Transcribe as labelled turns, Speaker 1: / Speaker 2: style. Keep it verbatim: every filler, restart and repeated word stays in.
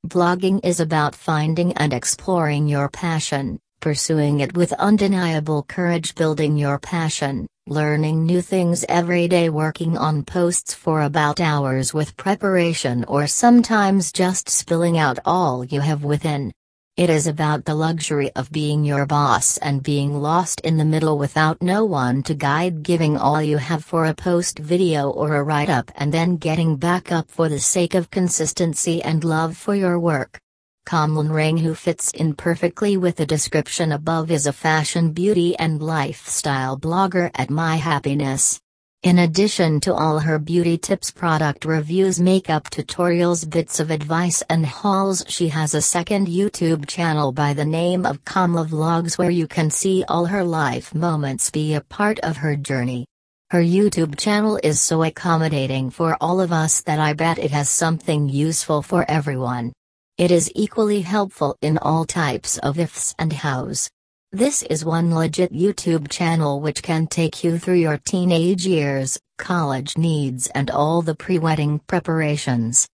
Speaker 1: Blogging is about finding and exploring your passion, pursuing it with undeniable courage, building your passion, learning new things every day, working on posts for about hours with preparation, or sometimes just spilling out all you have within. It is about the luxury of being your boss and being lost in the middle without no one to guide, giving all you have for a post, video, or a write-up, and then getting back up for the sake of consistency and love for your work. Kamlan Rang, who fits in perfectly with the description above, is a fashion, beauty and lifestyle blogger at My Happiness. In addition to all her beauty tips, product reviews, makeup tutorials, bits of advice and hauls, she has a second YouTube channel by the name of Kamla Vlogs, where you can see all her life moments, be a part of her journey. Her YouTube channel is so accommodating for all of us that I bet it has something useful for everyone. It is equally helpful in all types of ifs and hows. This is one legit YouTube channel which can take you through your teenage years, college needs and all the pre-wedding preparations.